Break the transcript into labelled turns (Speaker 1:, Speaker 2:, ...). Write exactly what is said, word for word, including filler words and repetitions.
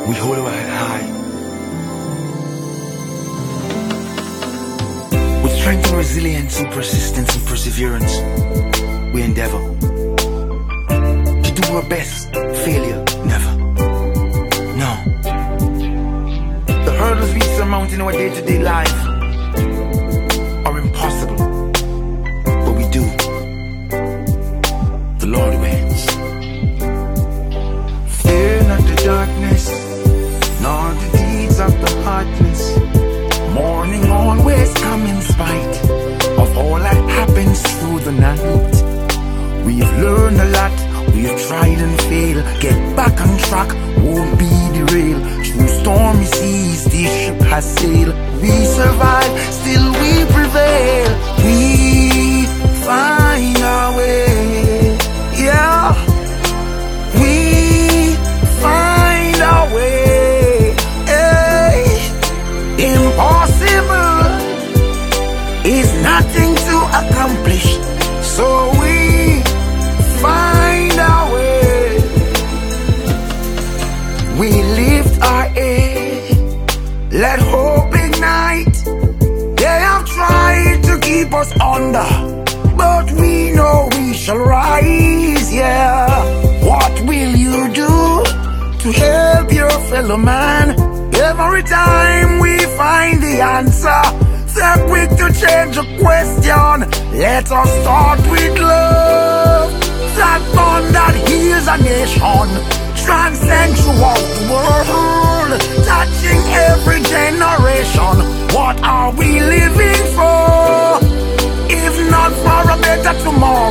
Speaker 1: We hold our head high. With strength and resilience and persistence and perseverance, we endeavor to do our best. Failure, never. No. The hurdles we surmount in our day-to-day life are impossible, but we do. The Lord wins. Fear not the darkness, nor the deeds of the heartless. Morning always come in spite of all that happens through the night. We've learned a lot, we've tried and failed. Get back on track, won't be derailed. Through stormy seas, this ship has sailed. We survive, still we prevail. We find our way, yeah. We find our way, hey. Impossible is nothing to accomplish, so we find our way. We lift our head, let hope ignite. They have tried to keep us under, but we know we shall rise, yeah. What will you do to help your fellow man? Every time we find the answer, they're quick to change the question. Let us start with love, that bond that heals a nation, transcend throughout the world, touching every generation. What are we living for, if not for a better tomorrow?